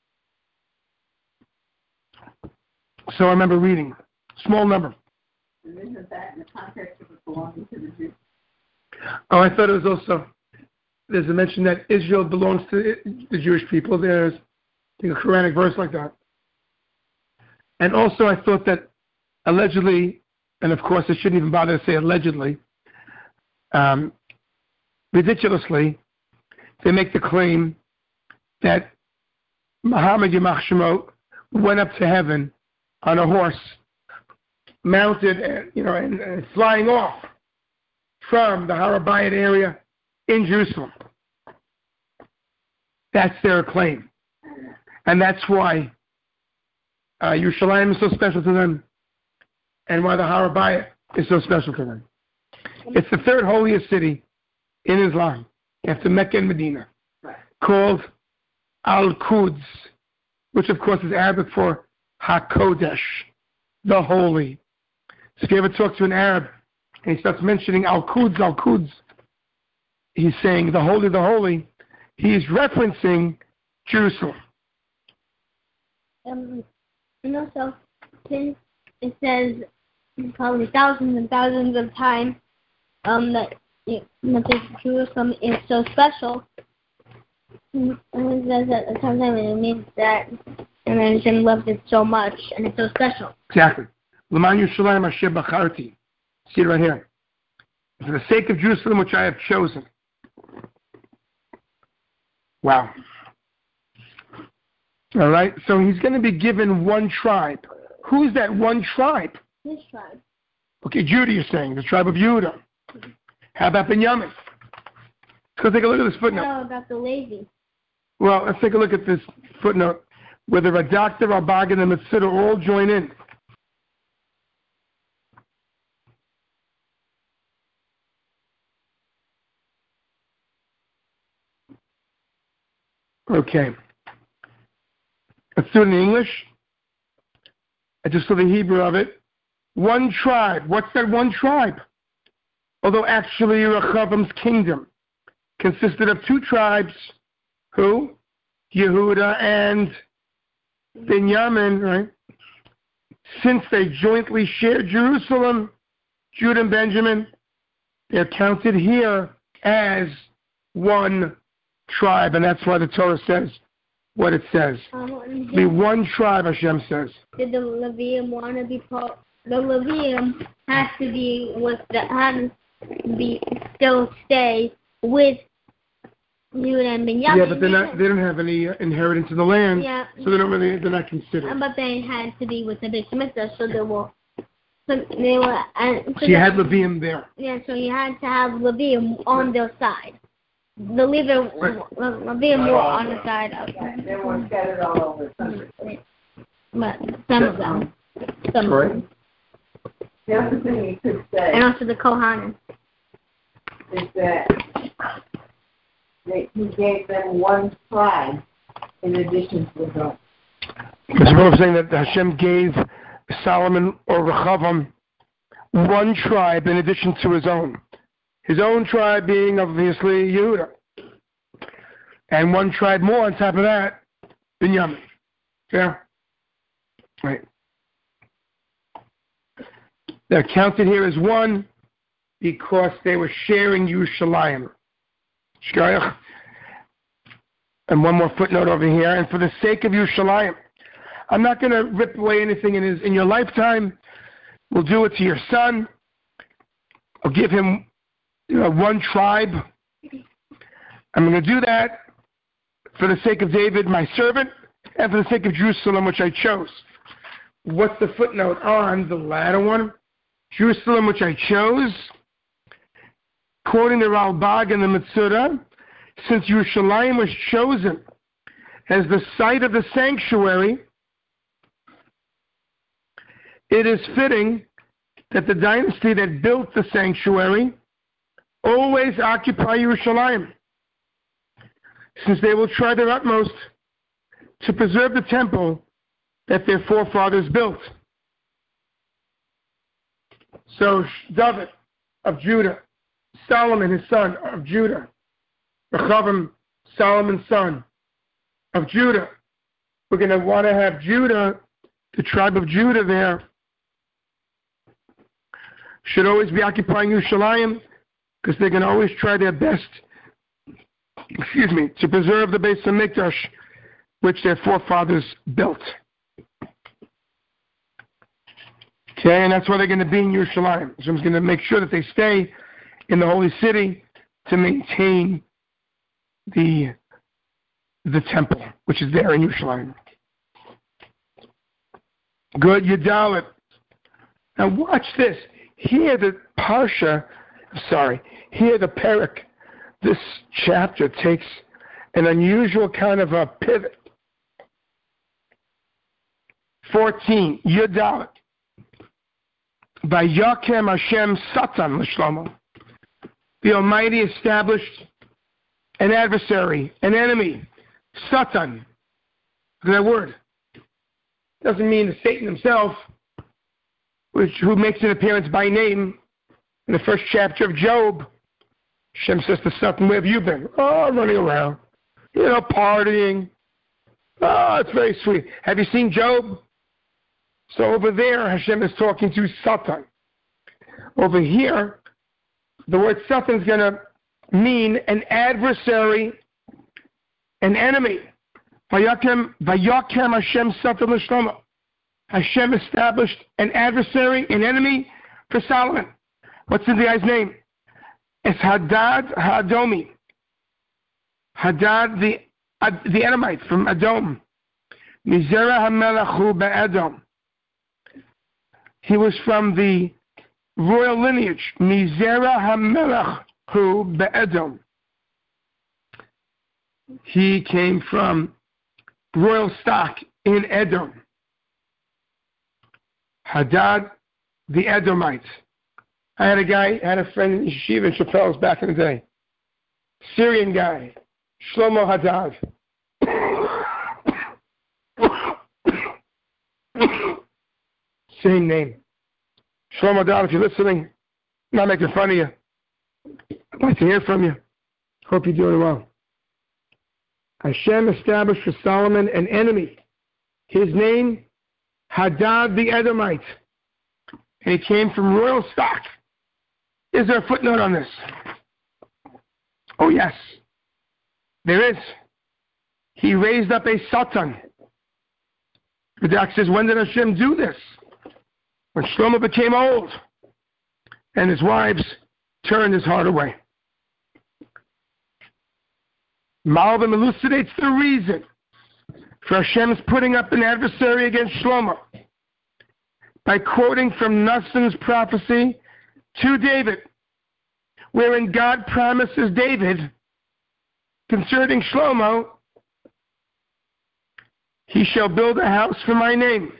So I remember reading, small number. And isn't that in the context of it belonging to the Jews? Oh, I thought it was also, there's a mention that Israel belongs to the Jewish people. There's I think, a Quranic verse like that. And also I thought that allegedly, and of course I shouldn't even bother to say allegedly, um, ridiculously, they make the claim that Muhammad Yamach Shemo went up to heaven on a horse, mounted, and, you know, and, and flying off from the Har HaBayit area in Jerusalem. That's their claim, and that's why uh, Yerushalayim is so special to them, and why the Har HaBayit is so special to them. It's the third holiest city in Islam, after Mecca and Medina, called Al-Quds, which of course is Arabic for HaKodesh, the holy. So if you ever talk to an Arab and he starts mentioning Al-Quds, Al-Quds, he's saying the holy, the holy. He's referencing Jerusalem. Um, and also, since it says probably thousands and thousands of times um, that, it, that Jerusalem is so special, And it says that sometimes it means that, and then Hashem loves it so much, and it's so special. Exactly. L'man Yerushalayim asher bacharti. See it right here. For the sake of Jerusalem, which I have chosen. Wow. All right. So he's going to be given one tribe. Who's that one tribe? This tribe. Okay, Judah, you're saying, the tribe of Judah. How about Benjamin? Let's go take a look at this footnote. How about the Levi? Well, let's take a look at this footnote where the Radak, the Rabag, and the Mitzvah all join in. Okay. Let's do it in English. I just saw the Hebrew of it. One tribe. What's that one tribe? Although actually Rechavim's kingdom consisted of two tribes. Who? Yehuda and Benjamin, right? Since they jointly shared Jerusalem, Judah and Benjamin, they're counted here as one tribe, and that's why the Torah says what it says. Um, Be one tribe, Hashem says. Did the Levium want to be part? The Levium has to be with the has to be still stay with Judah and Benjamin. Yeah, but they're not. They don't have any uh, inheritance in the land, Yeah. so they don't really. They're not considered. But they had to be with the Beit Mitzvah, so they were. So they were. And so So you the- had Levium there. Yeah, so you had to have Levium on their side. The Levium, Levium were on the side of. They were scattered all over the country. But some of them. Some of Right. them. The other thing you could say And also the Kohanim. is that they, he gave them one tribe in addition to the own. Because what I'm saying that Hashem gave Solomon or Rechavam one tribe in addition to his own. His own tribe being obviously Yehuda. And one tribe more on top of that, Binyamin. Yeah? Right. They're counted here as one because they were sharing Yerushalayim. Shkayach. And one more footnote over here. And for the sake of Yerushalayim, I'm not going to rip away anything in his in your lifetime. We'll do it to your son. I'll give him you know, one tribe. I'm going to do that for the sake of David, my servant, and for the sake of Jerusalem, which I chose. What's the footnote on the latter one? Jerusalem, which I chose. Quoting the Ralbag and the Mitzvah, since Yerushalayim was chosen as the site of the sanctuary, it is fitting that the dynasty that built the sanctuary always occupy Yerushalayim, since they will try their utmost to preserve the temple that their forefathers built. So David of Judah, Solomon his son of Judah, Rechavam, Solomon's son of Judah. We're going to want to have Judah, the tribe of Judah there, should always be occupying Yerushalayim, because they're going to always try their best, excuse me, to preserve the Beis HaMikdash, which their forefathers built. Okay, and that's why they're going to be in Yerushalayim. So I'm going to make sure that they stay in the holy city to maintain the the temple, which is there in Yerushalayim. Good, Yudalit. Now watch this. Here the Parsha, sorry, here the Perek, this chapter takes an unusual kind of a pivot. fourteen, Yudalit. By Yakem Hashem Satan l'Shlomo. The Almighty established an adversary, an enemy, Satan. Look at that word. Doesn't mean Satan himself, which who makes an appearance by name in the first chapter of Job. Hashem says to Satan, "Where have you been?" "Oh, running around, you know, partying." "Oh, it's very sweet. Have you seen Job?" So over there, Hashem is talking to Satan. Over here, the word Satan is going to mean an adversary an enemy. Vayakem Vayakem Hashem Satan L'Shlomo. Hashem established an adversary, an enemy for Solomon. What's in the guy's name? It's Hadad Hadomi. Hadad the uh, the Edomite from Edom. Mizera HaMelech hu be'Edom. He was from the royal lineage. Mizera HaMelech hu be'Edom. He came from royal stock in Edom. Hadad the Edomite. I had a guy, I had a friend in Yeshiva in Chappelle's back in the day. Syrian guy, Shlomo Hadad. Same name. Shlomo Hadad, if you're listening, I'm not making fun of you. I'd like to hear from you. Hope you're doing well. Hashem established for Solomon an enemy. His name, Hadad the Edomite. And he came from royal stock. Is there a footnote on this? Oh, yes. There is. He raised up a Satan. Radak says, when did Hashem do this? When Shlomo became old and his wives turned his heart away. Malvin elucidates the reason for Hashem's putting up an adversary against Shlomo by quoting from Nassan's prophecy to David, wherein God promises David concerning Shlomo, he shall build a house for my name.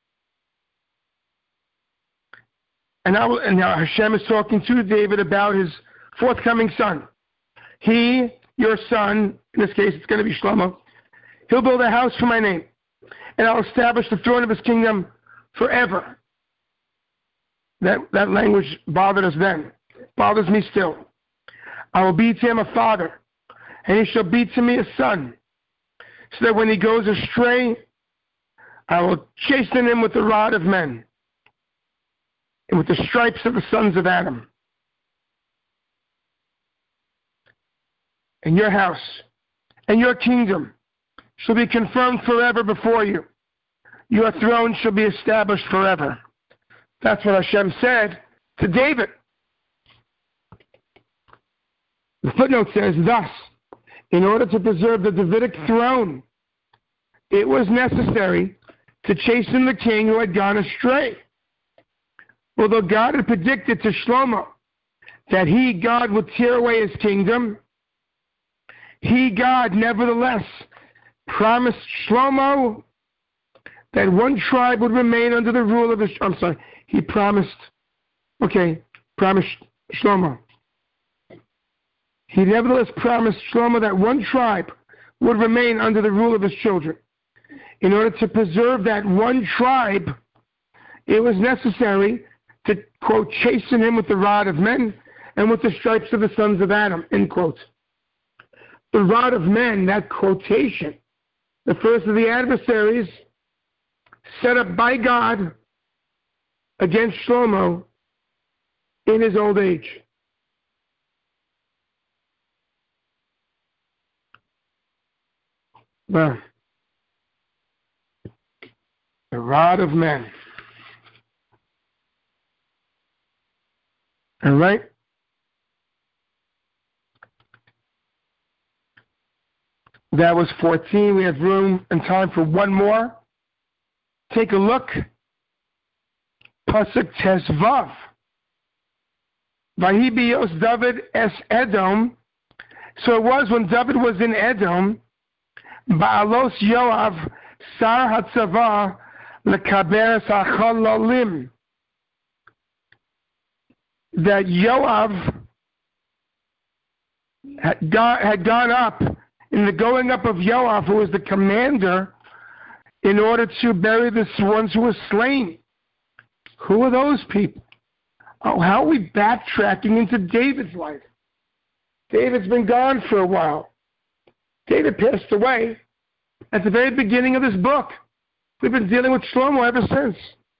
And now, and now Hashem is talking to David about his forthcoming son. He, your son, in this case it's going to be Shlomo, he'll build a house for my name, and I'll establish the throne of his kingdom forever. That, that language bothered us then. Bothers me still. I will be to him a father, and he shall be to me a son, so that when he goes astray, I will chasten him with the rod of men and with the stripes of the sons of Adam. And your house and your kingdom shall be confirmed forever before you. Your throne shall be established forever. That's what Hashem said to David. The footnote says, thus, in order to preserve the Davidic throne, it was necessary to chasten the king who had gone astray. Although God had predicted to Shlomo that he, God, would tear away his kingdom, he, God, nevertheless promised Shlomo that one tribe would remain under the rule of his, I'm sorry, he promised, okay, promised Shlomo. He nevertheless promised Shlomo that one tribe would remain under the rule of his children. In order to preserve that one tribe, it was necessary to, quote, chasten him with the rod of men and with the stripes of the sons of Adam, end quote. The rod of men, that quotation, the first of the adversaries set up by God against Shlomo in his old age. Well, the rod of men. All right? That was fourteen. We have room and time for one more. Take a look. Pasuk Tesvav. Vahi bios David es Edom. So it was when David was in Edom, Baalos Yoav Sar Hatzava Lekaber Sachalolim. That Yoav had gone, had gone up, in the going up of Yoav, who was the commander, in order to bury the ones who were slain. Who are those people? Oh, how are we backtracking into David's life? David's been gone for a while. David passed away at the very beginning of this book. We've been dealing with Shlomo ever since.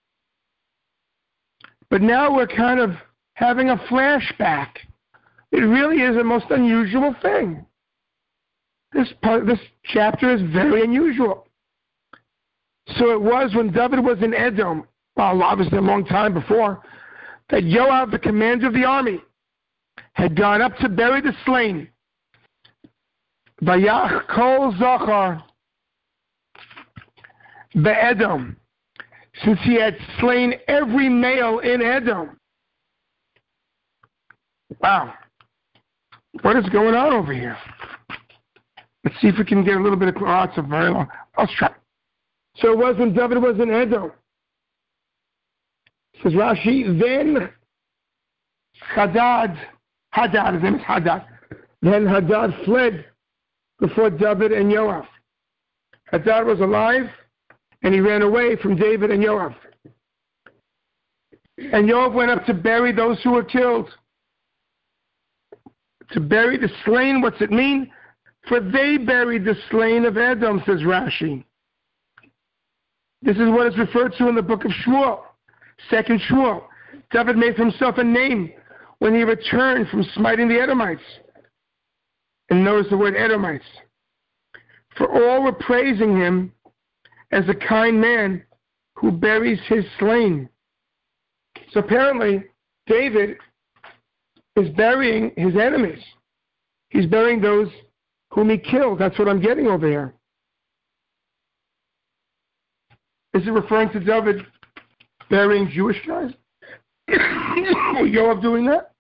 But now we're kind of having a flashback. It really is a most unusual thing. This part, this chapter is very unusual. So it was when David was in Edom, well, obviously a long time before, that Yoav, the commander of the army, had gone up to bury the slain. Vayach kol zachar be'Edom, since he had slain every male in Edom. Wow. What is going on over here? Let's see if we can get a little bit of, oh, it's a very long, let's try. So it was when David was in Edom. Says Rashi, then Hadad, Hadad, his name is Hadad. Then Hadad fled before David and Yoav. Hadad was alive, and he ran away from David and Yoav. And Yoav went up to bury those who were killed. To bury the slain, what's it mean? For they buried the slain of Edom, says Rashi. This is what is referred to in the book of Shmuel, second Shmuel. David made for himself a name when he returned from smiting the Edomites. And notice the word Edomites. For all were praising him as a kind man who buries his slain. So apparently, David is burying his enemies. He's burying those whom he killed. That's what I'm getting over here. Is it referring to David burying Jewish guys? Were Yoav doing that?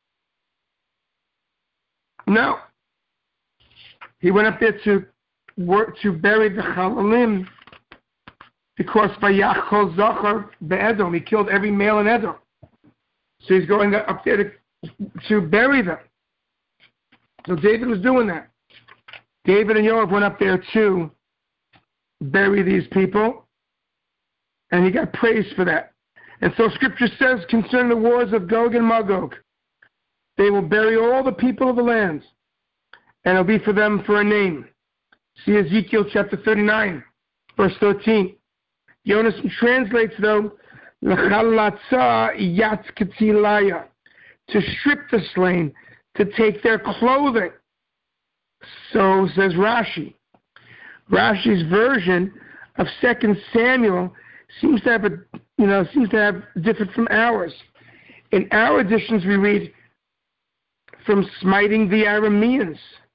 No. He went up there to work, to bury the Chalalim because Vayach kol zachar be'Edom, he killed every male in Edom. So he's going up there to, to bury them. So David was doing that. David and Yoav went up there to bury these people, and he got praised for that. And so Scripture says concerning the wars of Gog and Magog, they will bury all the people of the lands, and it'll be for them for a name. See Ezekiel chapter thirty-nine, verse thirteen. Yonason translates, though, L'chalatza yat ketilaya, to strip the slain, to take their clothing. So says Rashi. Rashi's version of Second Samuel seems to have a, you know, seems to have different from ours. In our editions, we read from smiting the Arameans.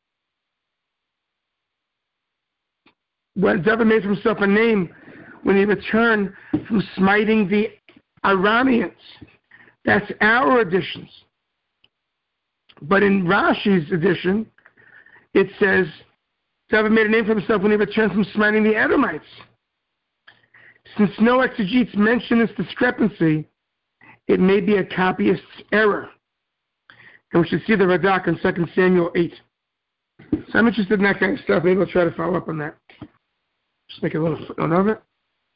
When David made for himself a name when he returned from smiting the Arameans. That's our editions. But in Rashi's edition, it says David made a name for himself when he returned from smiting the Edomites. Since no exegetes mention this discrepancy, it may be a copyist's error. And we should see the Radak in Second Samuel eight. So I'm interested in that kind of stuff. Maybe we'll try to follow up on that. Just make a little footnote of it.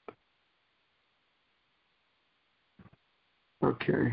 Okay.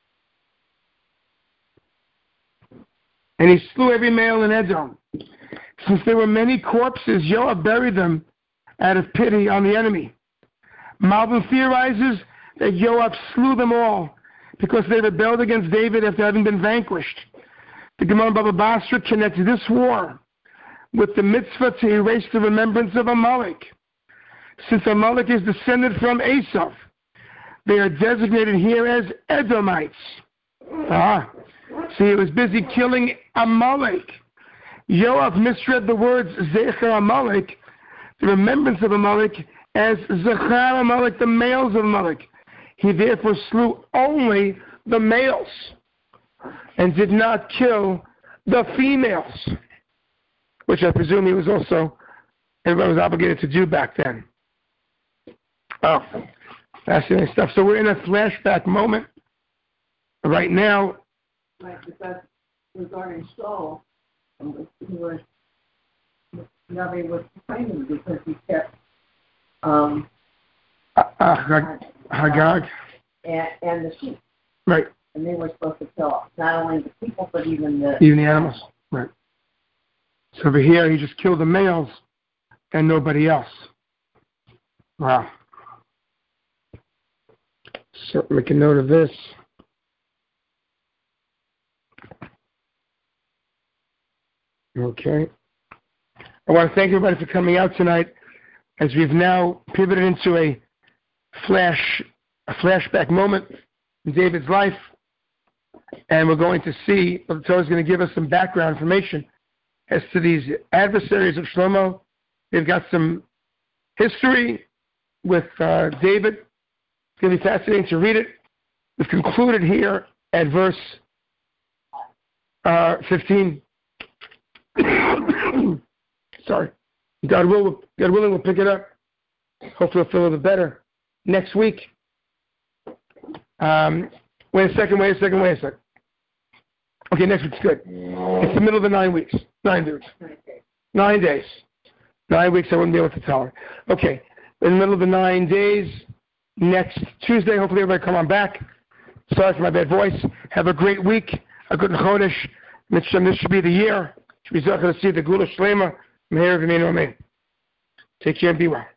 And he slew every male in Edom. Since there were many corpses, Yoav buried them out of pity on the enemy. Malvin theorizes that Yoav slew them all because they rebelled against David after having been vanquished. The Gemara Baba Basra connects this war with the mitzvah to erase the remembrance of Amalek. Since Amalek is descended from Esau, they are designated here as Edomites. Ah, see, he was busy killing Amalek. Yoav misread the words Zecher Amalek, the remembrance of Amalek, as Zechar Amalek, the males of Amalek. He therefore slew only the males and did not kill the females, which I presume he was also, everybody was obligated to do back then. Oh, fascinating stuff. So we're in a flashback moment right now. Right, because regarding Saul, he was, Navi was complaining because he kept um, uh, uh, Hagag and, and the sheep. Right. And they were supposed to kill not only the people, but even the... Even the animals. Right. So over here, he just killed the males and nobody else. Wow. So make a note of this. Okay. I want to thank everybody for coming out tonight, as we've now pivoted into a flash, a flashback moment in David's life, and we're going to see, the Torah is going to give us some background information as to these adversaries of Shlomo. They've got some history with uh, David. It's going to be fascinating to read it. We've concluded here at verse uh, fifteen. Sorry. God will, God willing, we'll pick it up. Hopefully we'll feel a little better next week. Um, wait a second, wait a second, wait a second. Okay, next week's good. It's the middle of the nine weeks. Nine weeks. Nine days. Nine weeks, I wouldn't be able to tell her. Okay, in the middle of the nine days, next Tuesday, hopefully everybody come on back. Sorry for my bad voice. Have a great week. A good Chodesh. This should be the year. Should be to see the Gula Shlema. Take care and be well.